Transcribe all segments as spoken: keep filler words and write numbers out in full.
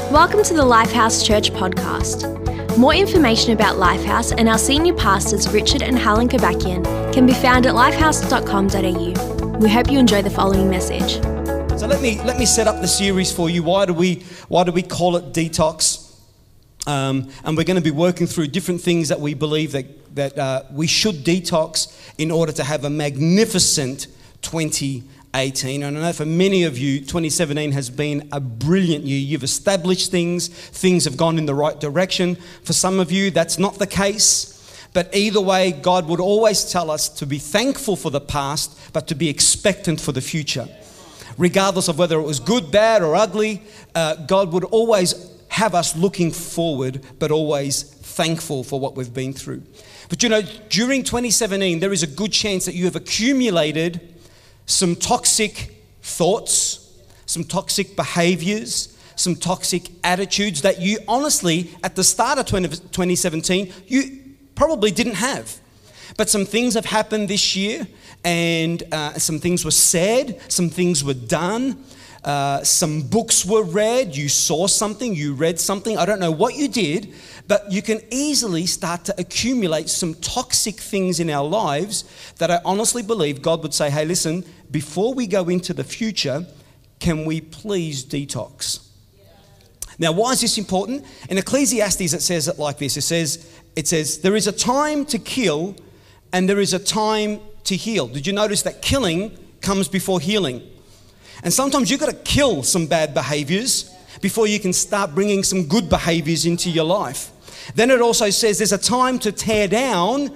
Welcome to the Lifehouse Church podcast. More information about Lifehouse and our senior pastors Richard and Helen Kobakian can be found at lifehouse dot com dot a u. We hope you enjoy the following message. So let me let me set up the series for you. Why do we why do we call it Detox? Um, and we're going to be working through different things that we believe that that uh, we should detox in order to have a magnificent twenty eighteen. And I know for many of you, twenty seventeen has been a brilliant year. You've established things, things have gone in the right direction. For some of you, that's not the case. But either way, God would always tell us to be thankful for the past, but to be expectant for the future. Regardless of whether it was good, bad, or ugly, uh, God would always have us looking forward, but always thankful for what we've been through. But you know, during twenty seventeen, there is a good chance that you have accumulated some toxic thoughts, some toxic behaviors, some toxic attitudes that you honestly, at the start of twenty seventeen, you probably didn't have. But some things have happened this year, and uh, some things were said, some things were done, uh, some books were read, you saw something, you read something, I don't know what you did, but you can easily start to accumulate some toxic things in our lives that I honestly believe God would say, hey, listen, before we go into the future, can we please detox? Yeah. Now, why is this important? In Ecclesiastes, it says it like this. It says, it says, there is a time to kill and there is a time to heal. Did you notice that killing comes before healing? And sometimes you've got to kill some bad behaviors before you can start bringing some good behaviors into your life. Then it also says there's a time to tear down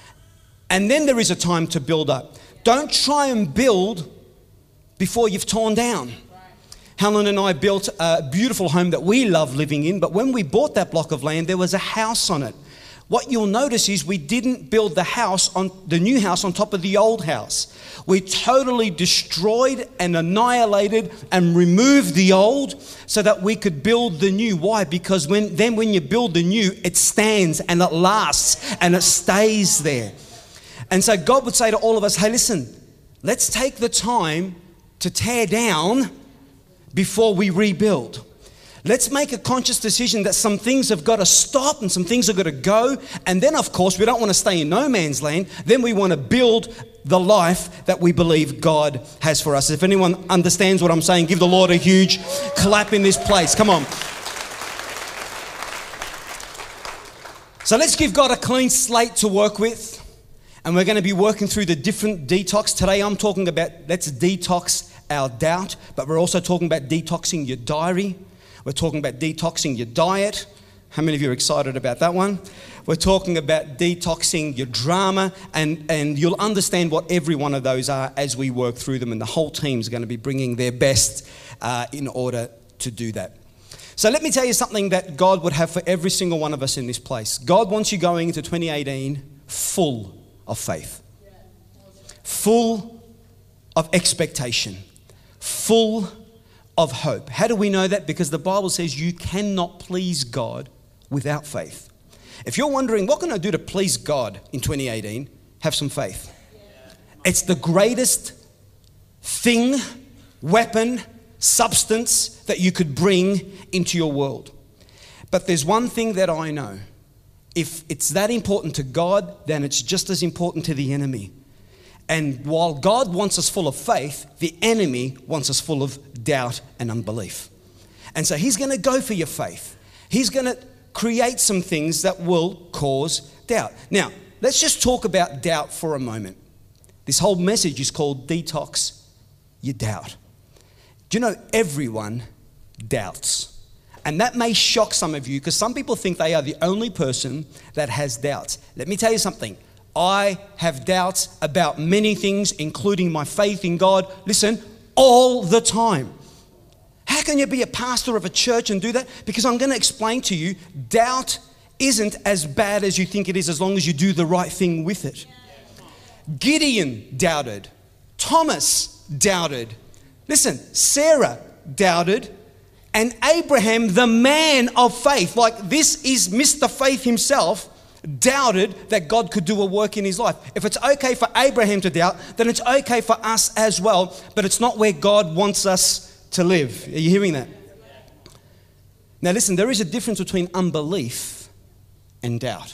and then there is a time to build up. Don't try and build before you've torn down. Right. Helen and I built a beautiful home that we love living in, but when we bought that block of land, there was a house on it. What you'll notice is we didn't build the house on the new house on top of the old house. We totally destroyed and annihilated and removed the old so that we could build the new. Why? Because when then when you build the new, it stands and it lasts and it stays there. And so God would say to all of us, hey, listen, let's take the time to tear down before we rebuild. Let's make a conscious decision that some things have got to stop and some things have got to go. And then, of course, we don't want to stay in no man's land. Then we want to build the life that we believe God has for us. If anyone understands what I'm saying, give the Lord a huge clap in this place. Come on. So let's give God a clean slate to work with. And we're going to be working through the different detox. Today I'm talking about let's detox our doubt, but we're also talking about detoxing your diary. We're talking about detoxing your diet. How many of you are excited about that one? We're talking about detoxing your drama, and, and you'll understand what every one of those are as we work through them, and the whole team's going to be bringing their best uh, in order to do that. So let me tell you something that God would have for every single one of us in this place. God wants you going into twenty eighteen full of faith, full of expectation, full of hope. How do we know that? Because the Bible says you cannot please God without faith. If you're wondering, what can I do to please God in twenty eighteen? Have some faith. It's the greatest thing, weapon, substance that you could bring into your world. But there's one thing that I know. If it's that important to God, then it's just as important to the enemy. And while God wants us full of faith, the enemy wants us full of doubt and unbelief. And so he's going to go for your faith. He's going to create some things that will cause doubt. Now, let's just talk about doubt for a moment. This whole message is called Detox Your Doubt. Do you know everyone doubts? And that may shock some of you because some people think they are the only person that has doubts. Let me tell you something. I have doubts about many things, including my faith in God. Listen, all the time. How can you be a pastor of a church and do that? Because I'm going to explain to you, doubt isn't as bad as you think it is as long as you do the right thing with it. Gideon doubted. Thomas doubted. Listen, Sarah doubted. And Abraham, the man of faith, like this is Mister Faith himself, doubted that God could do a work in his life. If it's okay for Abraham to doubt, then it's okay for us as well, but it's not where God wants us to live. Are you hearing that? Now listen, there is a difference between unbelief and doubt.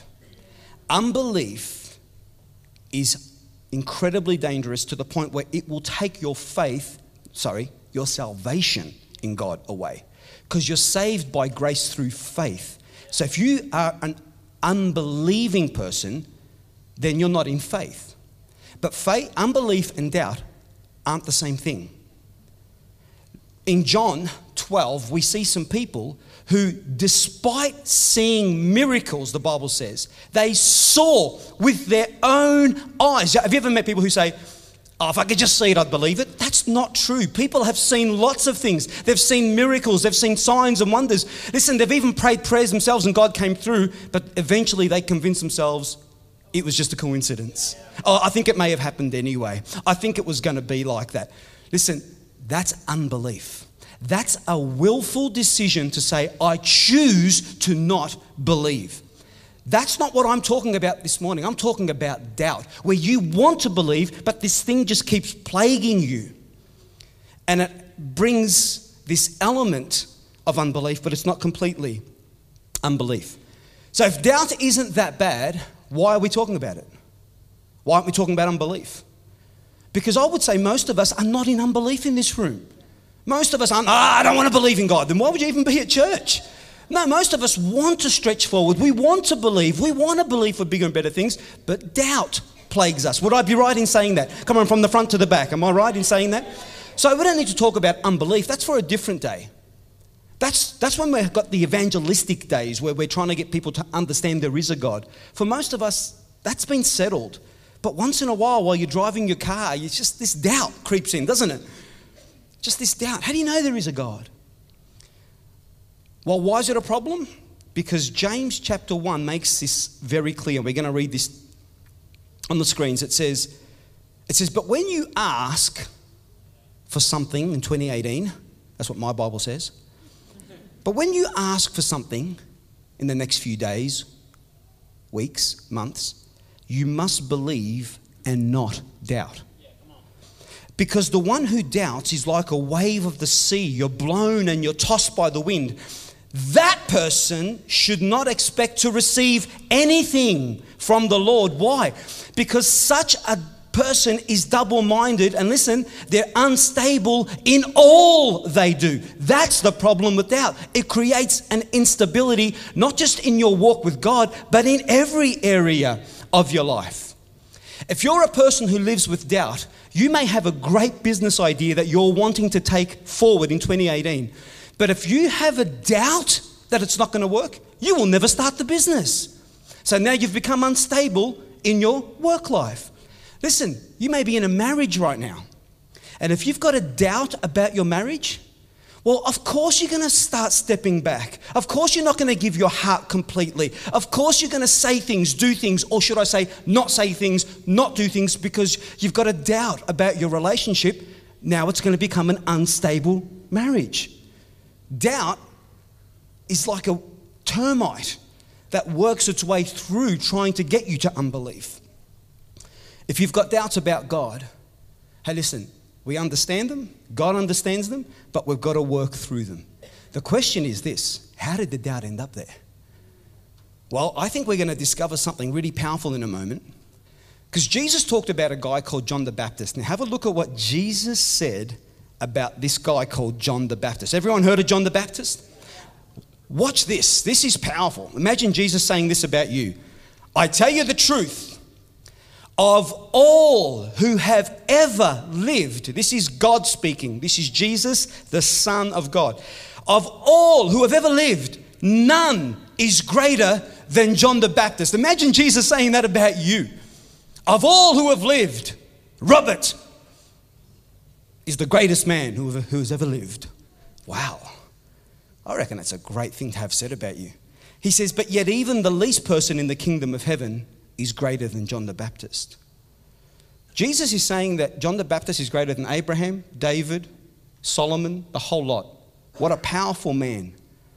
Unbelief is incredibly dangerous to the point where it will take your faith, sorry, your salvation in God away. Because you're saved by grace through faith. So if you are an unbelieving person, then you're not in faith. But faith, unbelief and doubt aren't the same thing. In John twelve, we see some people who, despite seeing miracles, the Bible says, they saw with their own eyes. Have you ever met people who say, oh, if I could just see it, I'd believe it? That's not true. People have seen lots of things. They've seen miracles. They've seen signs and wonders. Listen, they've even prayed prayers themselves and God came through, but eventually they convinced themselves it was just a coincidence. Oh, I think it may have happened anyway. I think it was going to be like that. Listen, that's unbelief. That's a willful decision to say, I choose to not believe. That's not what I'm talking about this morning. I'm talking about doubt, where you want to believe, but this thing just keeps plaguing you. And it brings this element of unbelief, but it's not completely unbelief. So if doubt isn't that bad, why are we talking about it? Why aren't we talking about unbelief? Because I would say most of us are not in unbelief in this room. Most of us aren't, oh, I don't want to believe in God. Then why would you even be at church? No, most of us want to stretch forward. We want to believe. We want to believe for bigger and better things, but doubt plagues us. Would I be right in saying that? Come on, from the front to the back. Am I right in saying that? So we don't need to talk about unbelief. That's for a different day. That's, that's when we've got the evangelistic days where we're trying to get people to understand there is a God. For most of us, that's been settled. But once in a while, while you're driving your car, it's just this doubt creeps in, doesn't it? Just this doubt. How do you know there is a God? Well, why is it a problem? Because James chapter one makes this very clear. We're going to read this on the screens. It says, it says, but when you ask for something in twenty eighteen, that's what my Bible says. But when you ask for something in the next few days, weeks, months, you must believe and not doubt. Because the one who doubts is like a wave of the sea. You're blown and you're tossed by the wind. That person should not expect to receive anything from the Lord. Why? Because such a person is double-minded, and listen, they're unstable in all they do. That's the problem with doubt. It creates an instability, not just in your walk with God, but in every area of your life. If you're a person who lives with doubt, you may have a great business idea that you're wanting to take forward in twenty eighteen. But if you have a doubt that it's not going to work, you will never start the business. So now you've become unstable in your work life. Listen, you may be in a marriage right now. And if you've got a doubt about your marriage, well, of course you're going to start stepping back. Of course you're not going to give your heart completely. Of course you're going to say things, do things, or should I say not say things, not do things, because you've got a doubt about your relationship. Now it's going to become an unstable marriage. Doubt is like a termite that works its way through trying to get you to unbelief. If you've got doubts about God, hey, listen, we understand them, God understands them, but we've got to work through them. The question is this: how did the doubt end up there? Well, I think we're going to discover something really powerful in a moment, because Jesus talked about a guy called John the Baptist. Now have a look at what Jesus said about this guy called John the Baptist. Everyone heard of John the Baptist? Watch this. This is powerful. Imagine Jesus saying this about you. I tell you the truth. Of all who have ever lived, this is God speaking, this is Jesus, the Son of God. Of all who have ever lived, none is greater than John the Baptist. Imagine Jesus saying that about you. Of all who have lived, Robert is the greatest man who has ever lived. Wow. I reckon that's a great thing to have said about you. He says, but yet even the least person in the kingdom of heaven is greater than John the Baptist. Jesus is saying that John the Baptist is greater than Abraham, David, Solomon, the whole lot. What a powerful man.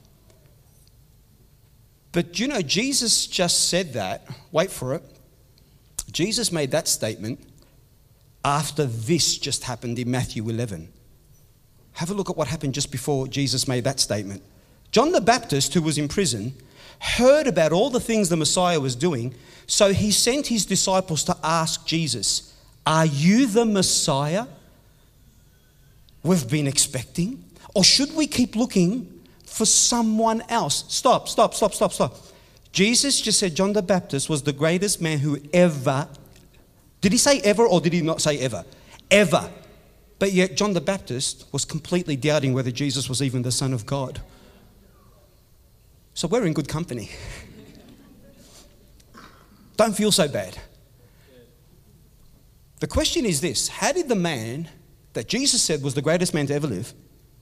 But you know, Jesus just said that, wait for it. Jesus made that statement after this just happened in Matthew eleven. Have a look at what happened just before Jesus made that statement. John the Baptist, who was in prison, heard about all the things the Messiah was doing, so he sent his disciples to ask Jesus, "Are you the Messiah we've been expecting? Or should we keep looking for someone else?" Stop, stop, stop, stop, stop. Jesus just said John the Baptist was the greatest man who ever, did he say ever or did he not say ever? Ever. But yet John the Baptist was completely doubting whether Jesus was even the Son of God. So we're in good company. Don't feel so bad. The question is this: how did the man that Jesus said was the greatest man to ever live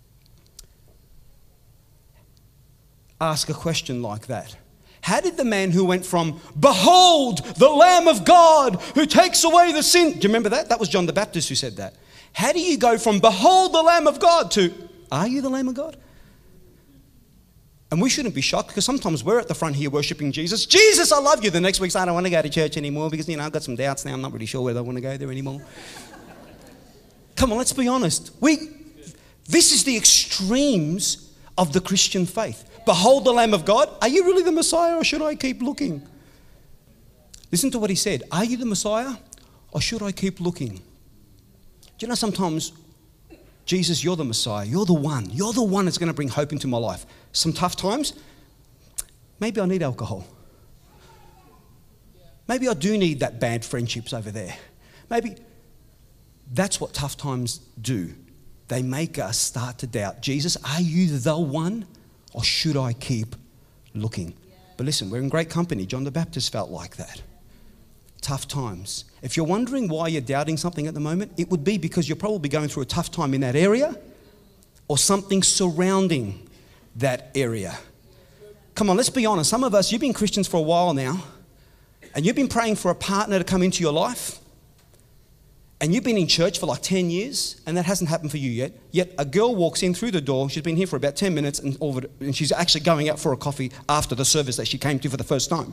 ask a question like that? How did the man who went from, "Behold, the Lamb of God who takes away the sin," do you remember that? That was John the Baptist who said that. How do you go from "Behold, the Lamb of God" to "Are you the Lamb of God?" And we shouldn't be shocked, because sometimes we're at the front here worshiping Jesus. "Jesus, I love you." The next week, I don't want to go to church anymore because, you know, I've got some doubts now. I'm not really sure whether I want to go there anymore. Come on, let's be honest. We, this is the extremes of the Christian faith. "Behold the Lamb of God." Are you really the Messiah, or should I keep looking? Listen to what he said. Are you the Messiah, or should I keep looking? Do you know, sometimes, Jesus, you're the Messiah. You're the one. You're the one that's going to bring hope into my life. Some tough times, maybe I need alcohol. Maybe I do need that bad friendships over there. Maybe that's what tough times do. They make us start to doubt. Jesus, are you the one, or should I keep looking? But listen, we're in great company. John the Baptist felt like that. Tough times. If you're wondering why you're doubting something at the moment, it would be because you're probably going through a tough time in that area or something surrounding that area. Come on, let's be honest. Some of us, you've been Christians for a while now, and you've been praying for a partner to come into your life, and you've been in church for like ten years, and that hasn't happened for you yet. Yet a girl walks in through the door. She's been here for about ten minutes, and, all of it, and she's actually going out for a coffee after the service that she came to for the first time.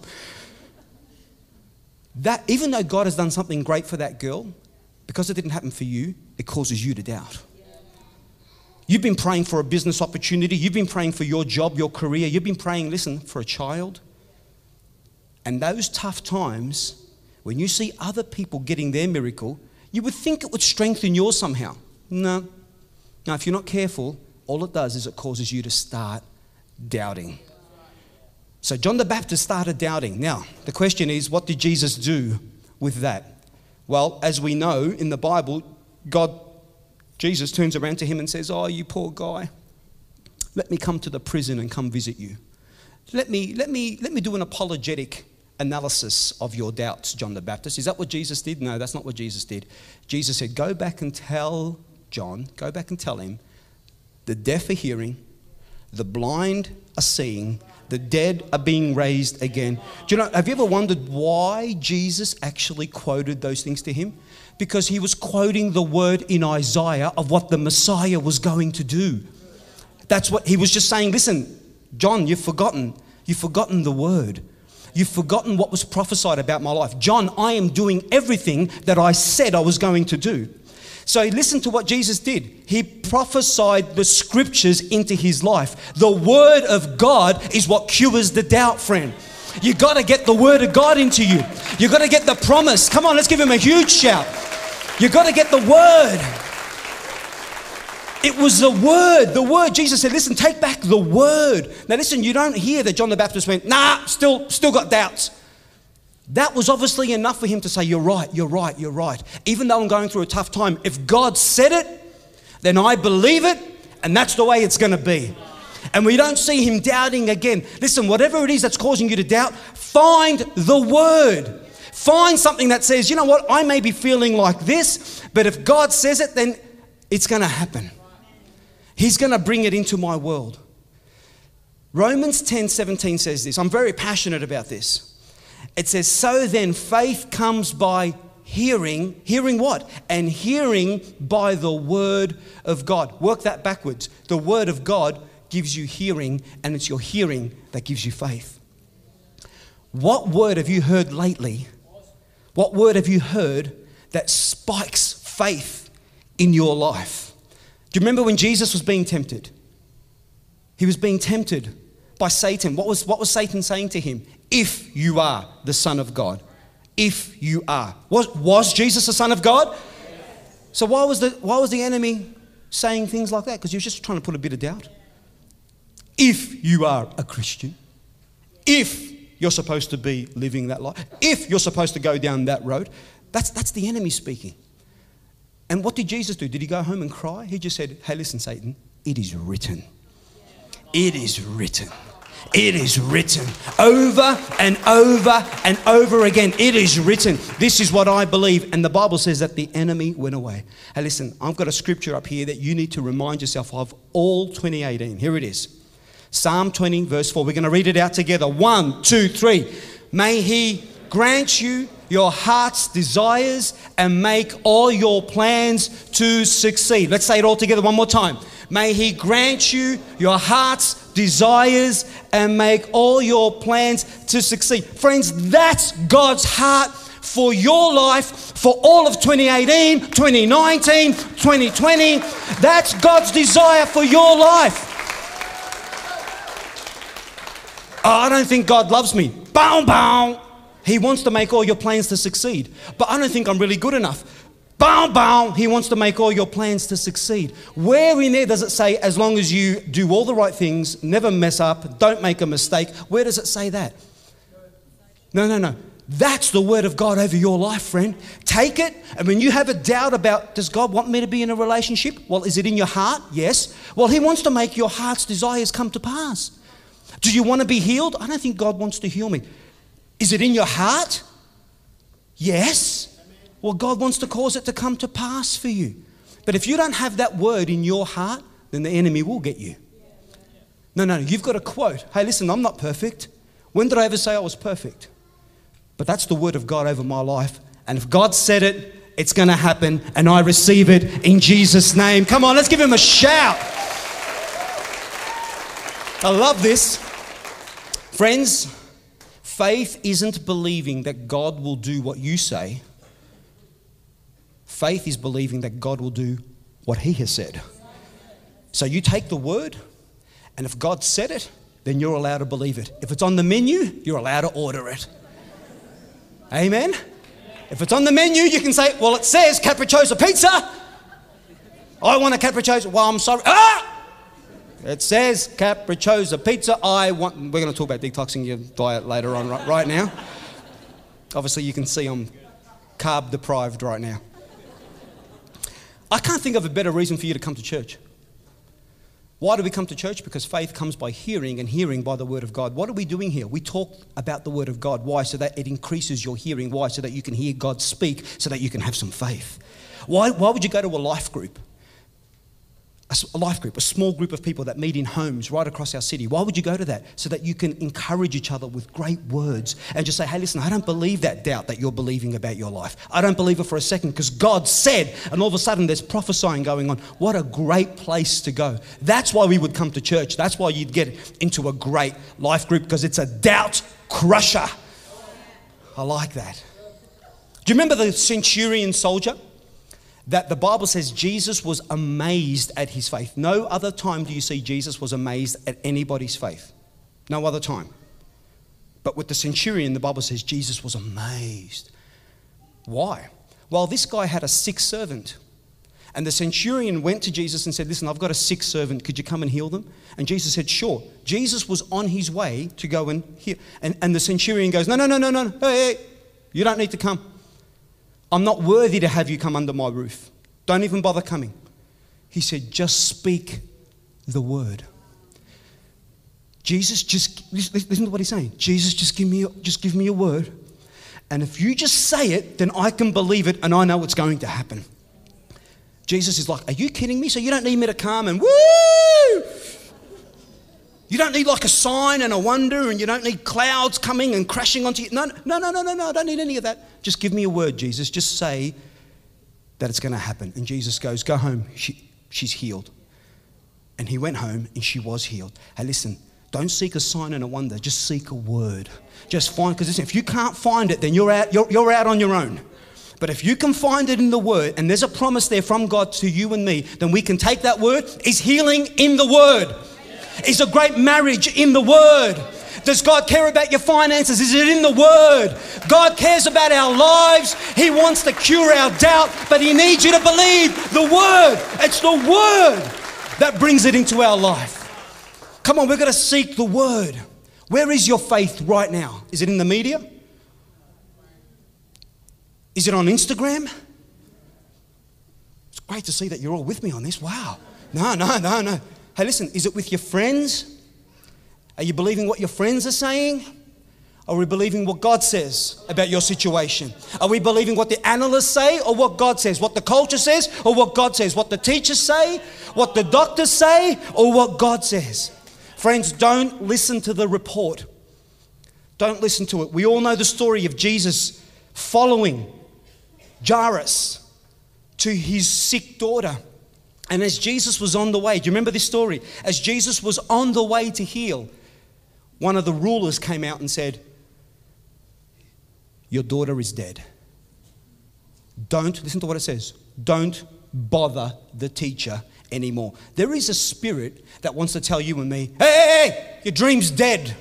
That, even though God has done something great for that girl, because it didn't happen for you, it causes you to doubt. You've been praying for a business opportunity. You've been praying for your job, your career. You've been praying, listen, for a child. And those tough times, when you see other people getting their miracle, you would think it would strengthen yours somehow. No. Now, if you're not careful, all it does is it causes you to start doubting. So John the Baptist started doubting. Now, the question is, what did Jesus do with that? Well, as we know in the Bible, God, Jesus turns around to him and says, "Oh, you poor guy, let me come to the prison and come visit you. Let me, let me, let me do an apologetic analysis of your doubts, John the Baptist." Is that what Jesus did? No, that's not what Jesus did. Jesus said, "Go back and tell John, go back and tell him, the deaf are hearing, the blind are seeing, the dead are being raised again." Do you know, have you ever wondered why Jesus actually quoted those things to him? Because he was quoting the word in Isaiah of what the Messiah was going to do. That's what he was just saying. Listen, John, you've forgotten. You've forgotten the word. You've forgotten what was prophesied about my life. John, I am doing everything that I said I was going to do. So listen to what Jesus did. He prophesied the scriptures into his life. The word of God is what cures the doubt, friend. You got to get the word of God into you. You got to get the promise. Come on, let's give him a huge shout. You got to get the word. It was the word. The word. Jesus said, listen, take back the word. Now listen, you don't hear that John the Baptist went, nah, still, still got doubts. That was obviously enough for him to say, you're right, you're right, you're right. Even though I'm going through a tough time, if God said it, then I believe it, and that's the way it's going to be. And we don't see him doubting again. Listen, whatever it is that's causing you to doubt, find the word. Find something that says, you know what, I may be feeling like this, but if God says it, then it's going to happen. He's going to bring it into my world. Romans ten seventeen says this. I'm very passionate about this. It says, so then faith comes by hearing. Hearing what? And hearing by the word of God. Work that backwards. The word of God gives you hearing, and it's your hearing that gives you faith. What word have you heard lately? What word have you heard that spikes faith in your life? Do you remember when Jesus was being tempted? He was being tempted by Satan. What was, what was Satan saying to him? If you are the Son of God. If you are. Was, was Jesus the Son of God? Yes. So why was, the, why was the enemy saying things like that? Because he was just trying to put a bit of doubt. If you are a Christian, if you're supposed to be living that life, if you're supposed to go down that road, that's, that's the enemy speaking. And what did Jesus do? Did he go home and cry? He just said, hey, listen, Satan, it is written. It is written. It is written over and over and over again. It is written. This is what I believe. And the Bible says that the enemy went away. Hey, listen, I've got a scripture up here that you need to remind yourself of all twenty eighteen. Here it is. Psalm twenty, verse four. We're going to read it out together. One, two, three. May he grant you your heart's desires and make all your plans to succeed. Let's say it all together one more time. May he grant you your heart's desires and make all your plans to succeed. Friends, that's God's heart for your life for all of twenty eighteen, twenty nineteen, twenty twenty. That's God's desire for your life. Oh, I don't think God loves me. Bow, bow. He wants to make all your plans to succeed. But I don't think I'm really good enough. Bow, bow. He wants to make all your plans to succeed. Where in there does it say, as long as you do all the right things, never mess up, don't make a mistake? Where does it say that? No, no, no. That's the word of God over your life, friend. Take it, and when you have a doubt about, does God want me to be in a relationship? Well, is it in your heart? Yes. Well, he wants to make your heart's desires come to pass. Do you want to be healed? I don't think God wants to heal me. Is it in your heart? Yes. Well, God wants to cause it to come to pass for you. But if you don't have that word in your heart, then the enemy will get you. No, no, you've got a quote. Hey, listen, I'm not perfect. When did I ever say I was perfect? But that's the word of God over my life. And if God said it, it's going to happen. And I receive it in Jesus' name. Come on, let's give him a shout. I love this. Friends, faith isn't believing that God will do what you say. Faith is believing that God will do what he has said. So you take the word, and if God said it, then you're allowed to believe it. If it's on the menu, you're allowed to order it. Amen? If it's on the menu, you can say, well, it says capricciosa pizza. I want a capricciosa. Well, I'm sorry. Ah! It says capricciosa pizza. I want... We're going to talk about detoxing your diet later on, right, right now. Obviously, you can see I'm carb deprived right now. I can't think of a better reason for you to come to church. Why do we come to church? Because faith comes by hearing, and hearing by the word of God. What are we doing here? We talk about the word of God. Why? So that it increases your hearing. Why? So that you can hear God speak, so that you can have some faith. Why, why would you go to a life group? A life group, a small group of people that meet in homes right across our city. Why would you go to that? So that you can encourage each other with great words and just say, hey, listen, I don't believe that doubt that you're believing about your life. I don't believe it for a second because God said, and all of a sudden there's prophesying going on. What a great place to go. That's why we would come to church. That's why you'd get into a great life group, because it's a doubt crusher. I like that. Do you remember the centurion soldier? That the Bible says Jesus was amazed at his faith. No other time do you see Jesus was amazed at anybody's faith. No other time. But with the centurion, the Bible says Jesus was amazed. Why? Well, this guy had a sick servant. And the centurion went to Jesus and said, listen, I've got a sick servant. Could you come and heal them? And Jesus said, sure. Jesus was on his way to go and heal. And, and the centurion goes, no, no, no, no, no. Hey, hey, you don't need to come. I'm not worthy to have you come under my roof. Don't even bother coming. He said, just speak the word. Jesus, just listen to what he's saying. Jesus, just give me, just give me a word. And if you just say it, then I can believe it and I know it's going to happen. Jesus is like, are you kidding me? So you don't need me to come and woo! You don't need like a sign and a wonder, and you don't need clouds coming and crashing onto you. No, no, no, no, no, no. I don't need any of that. Just give me a word, Jesus. Just say that it's going to happen. And Jesus goes, go home. She, she's healed. And he went home and she was healed. Hey, listen, don't seek a sign and a wonder. Just seek a word. Just find, because if you can't find it, then you're out, you're, you're out on your own. But if you can find it in the word, and there's a promise there from God to you and me, then we can take that word. Is healing in the word. Is a great marriage in the Word? Does God care about your finances? Is it in the Word? God cares about our lives. He wants to cure our doubt, but He needs you to believe the Word. It's the Word that brings it into our life. Come on, we've got to seek the Word. Where is your faith right now? Is it in the media? Is it on Instagram? It's great to see that you're all with me on this. Wow. No, no, no, no. Hey, listen, is it with your friends? Are you believing what your friends are saying? Are we believing what God says about your situation? Are we believing what the analysts say or what God says? What the culture says or what God says? What the teachers say? What the doctors say or what God says? Friends, don't listen to the report. Don't listen to it. We all know the story of Jesus following Jairus to his sick daughter. And as Jesus was on the way, do you remember this story? As Jesus was on the way to heal, one of the rulers came out and said, your daughter is dead. Don't, listen to what it says, don't bother the teacher anymore. There is a spirit that wants to tell you and me, hey, hey, hey, your dream's dead.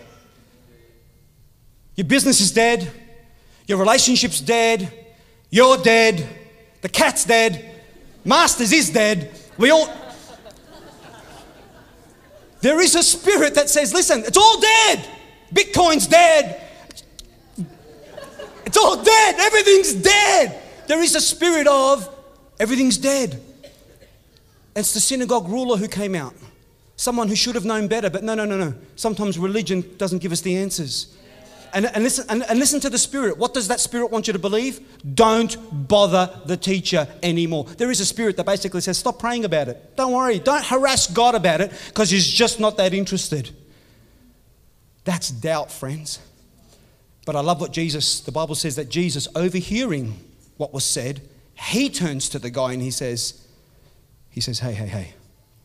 Your business is dead. Your relationship's dead. You're dead. The cat's dead. Masters is dead. We all... There is a spirit that says, listen, it's all dead. Bitcoin's dead. It's all dead. Everything's dead. There is a spirit of everything's dead. It's the synagogue ruler who came out. Someone who should have known better, but no, no, no, no. Sometimes religion doesn't give us the answers. And, and, listen, and, and listen to the spirit. What does that spirit want you to believe? Don't bother the teacher anymore. There is a spirit that basically says, stop praying about it. Don't worry. Don't harass God about it because He's just not that interested. That's doubt, friends. But I love what Jesus, the Bible says that Jesus, overhearing what was said, He turns to the guy and He says, He says, hey, hey, hey,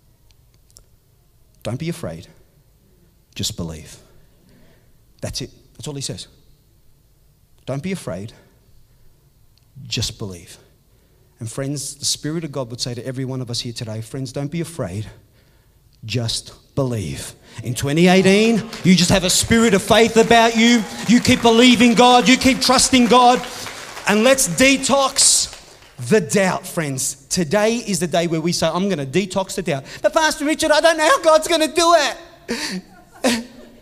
don't be afraid. Just believe. That's it. That's all He says. Don't be afraid. Just believe. And friends, the Spirit of God would say to every one of us here today, friends, don't be afraid. Just believe. In twenty eighteen, you just have a spirit of faith about you. You keep believing God. You keep trusting God. And let's detox the doubt, friends. Today is the day where we say, I'm going to detox the doubt. But Pastor Richard, I don't know how God's going to do it.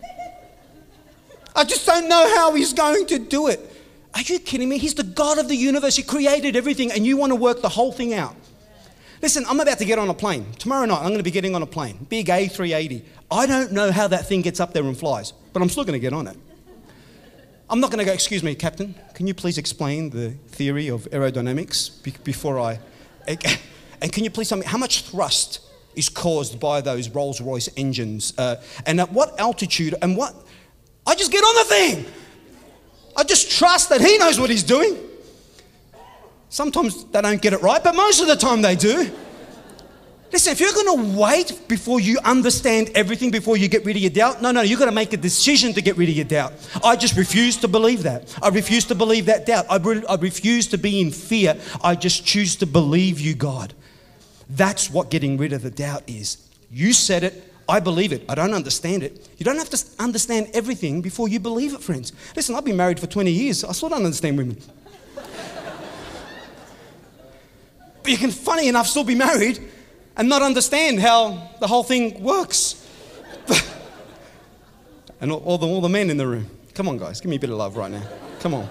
I just don't know how He's going to do it. Are you kidding me? He's the God of the universe. He created everything and you want to work the whole thing out. Listen, I'm about to get on a plane. Tomorrow night, I'm going to be getting on a plane. Big A three eighty. I don't know how that thing gets up there and flies, but I'm still going to get on it. I'm not going to go, excuse me, Captain, can you please explain the theory of aerodynamics be- before I... And can you please tell me how much thrust is caused by those Rolls-Royce engines? Uh, and at what altitude and what... I just get on the thing. I just trust that He knows what He's doing. Sometimes they don't get it right, but most of the time they do. Listen, if you're going to wait before you understand everything, before you get rid of your doubt, no, no, you've got to make a decision to get rid of your doubt. I just refuse to believe that. I refuse to believe that doubt. I, re- I refuse to be in fear. I just choose to believe You, God. That's what getting rid of the doubt is. You said it. I believe it. I don't understand it. You don't have to understand everything before you believe it, friends. Listen, I've been married for twenty years. I still don't understand women. But you can, funny enough, still be married and not understand how the whole thing works. And all, all, the, all the men in the room. Come on, guys. Give me a bit of love right now. Come on.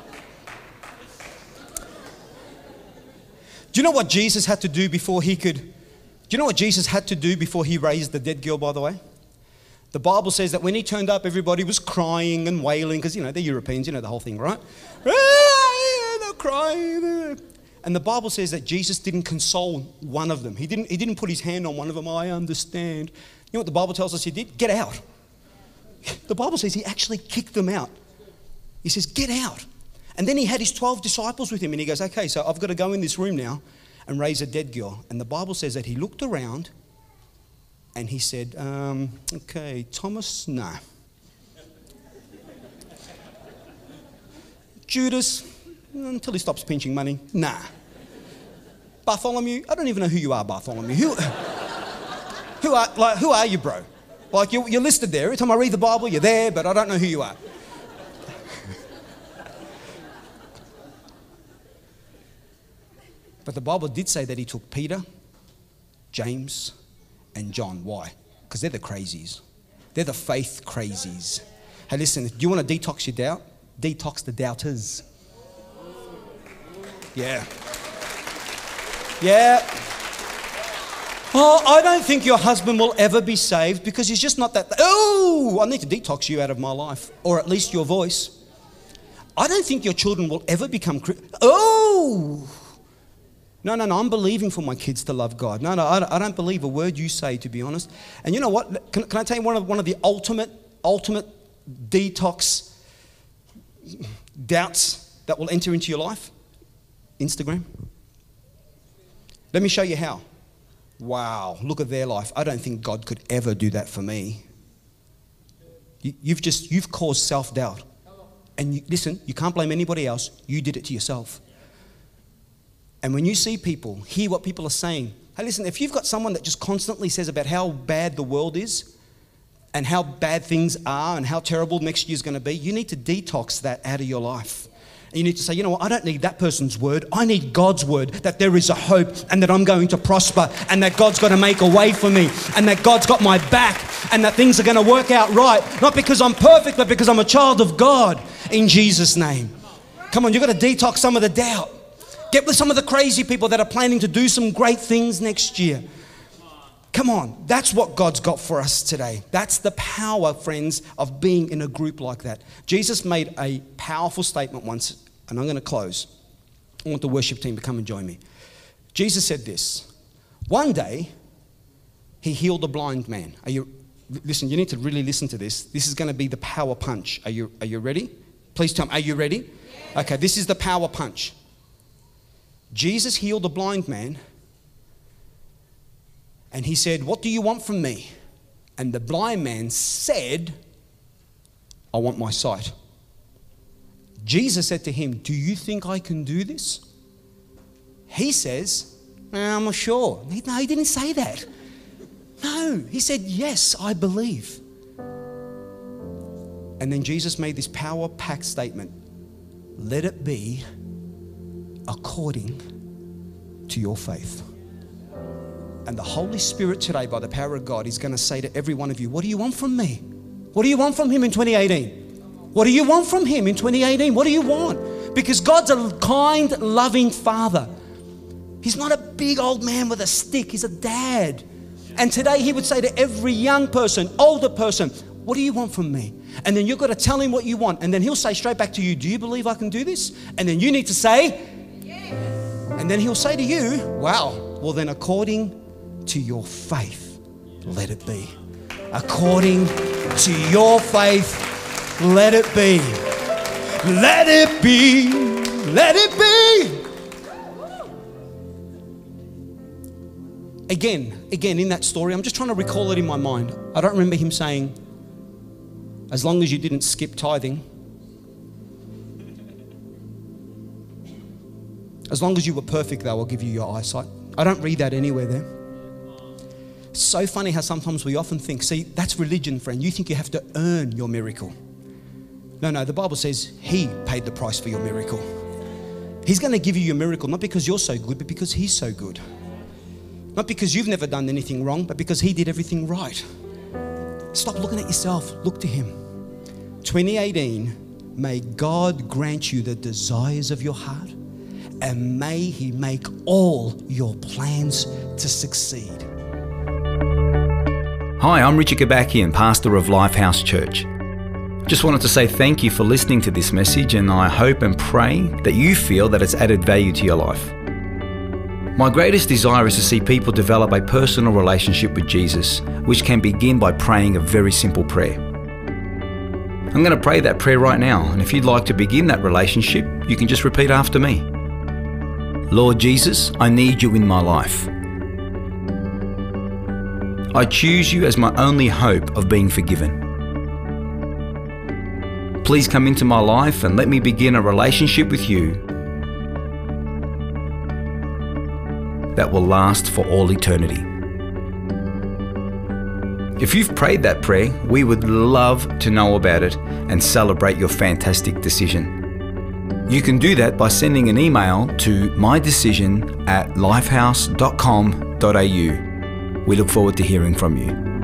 Do you know what Jesus had to do before He could... Do you know what Jesus had to do before He raised the dead girl, by the way? The Bible says that when He turned up, everybody was crying and wailing because, you know, they're Europeans, you know the whole thing, right? They're crying. And the Bible says that Jesus didn't console one of them. He didn't, he didn't put His hand on one of them. I understand. You know what the Bible tells us He did? Get out. The Bible says He actually kicked them out. He says, get out. And then He had His twelve disciples with Him and He goes, okay, so I've got to go in this room now and raise a dead girl. And the Bible says that He looked around and He said, um, okay, Thomas, nah. Judas, until he stops pinching money, nah. Bartholomew, I don't even know who you are, Bartholomew. Who, who, are, like, who are you, bro? Like you, you're listed there. Every time I read the Bible, you're there, but I don't know who you are. But the Bible did say that he took Peter, James, and John. Why? Because they're the crazies. They're the faith crazies. Hey, listen, do you want to detox your doubt? Detox the doubters. Yeah. Yeah. Oh, I don't think your husband will ever be saved because he's just not that. Oh, I need to detox you out of my life, or at least your voice. I don't think your children will ever become. Oh. No, no, no, I'm believing for my kids to love God. No, no, I don't believe a word you say, to be honest. And you know what? Can, can I tell you one of, one of the ultimate, ultimate detox doubts that will enter into your life? Instagram. Let me show you how. Wow, look at their life. I don't think God could ever do that for me. You, you've just, you've caused self-doubt. And you, listen, you can't blame anybody else. You did it to yourself. And when you see people, hear what people are saying. Hey, listen, if you've got someone that just constantly says about how bad the world is and how bad things are and how terrible next year's going to be, you need to detox that out of your life. And you need to say, you know what, I don't need that person's word. I need God's word, that there is a hope and that I'm going to prosper and that God's going to make a way for me and that God's got my back and that things are going to work out right. Not because I'm perfect, but because I'm a child of God in Jesus' name. Come on, you've got to detox some of the doubt. Get with some of the crazy people that are planning to do some great things next year. Come on, that's what God's got for us today. That's the power, friends, of being in a group like that. Jesus made a powerful statement once, and I'm going to close. I want the worship team to come and join me. Jesus said this. One day, he healed a blind man. Are you, listen, you need to really listen to this. This is going to be the power punch. Are you, are you ready? Please tell me, are you ready? Okay, this is the power punch. Jesus healed a blind man and he said, what do you want from me? And the blind man said, I want my sight. Jesus said to him, do you think I can do this? He says, I'm not sure. No, he didn't say that. No, he said, yes, I believe. And then Jesus made this power-packed statement, let it be according to your faith. And the Holy Spirit today, by the power of God, is going to say to every one of you, what do you want from me? What do you want from him in twenty eighteen? What do you want from him in twenty eighteen? What do you want? Because God's a kind, loving Father. He's not a big old man with a stick. He's a dad. And today he would say to every young person, older person, what do you want from me? And then you've got to tell him what you want. And then he'll say straight back to you, do you believe I can do this? And then you need to say, and then he'll say to you, wow, well then according to your faith, let it be. According to your faith, let it be. Let it be. Let it be. Again, again, in that story, I'm just trying to recall it in my mind. I don't remember him saying, as long as you didn't skip tithing, as long as you were perfect, though, I'll give you your eyesight. I don't read that anywhere there. It's so funny how sometimes we often think, see, that's religion, friend. You think you have to earn your miracle. No, no, the Bible says he paid the price for your miracle. He's going to give you your miracle, not because you're so good, but because he's so good. Not because you've never done anything wrong, but because he did everything right. Stop looking at yourself. Look to him. twenty eighteen, may God grant you the desires of your heart, and may he make all your plans to succeed. Hi, I'm Richard Gabakian, pastor of Lifehouse Church. Just wanted to say thank you for listening to this message, and I hope and pray that you feel that it's added value to your life. My greatest desire is to see people develop a personal relationship with Jesus, which can begin by praying a very simple prayer. I'm going to pray that prayer right now, and if you'd like to begin that relationship, you can just repeat after me. Lord Jesus, I need you in my life. I choose you as my only hope of being forgiven. Please come into my life and let me begin a relationship with you that will last for all eternity. If you've prayed that prayer, we would love to know about it and celebrate your fantastic decision. You can do that by sending an email to mydecision at lifehouse dot com dot a u. We look forward to hearing from you.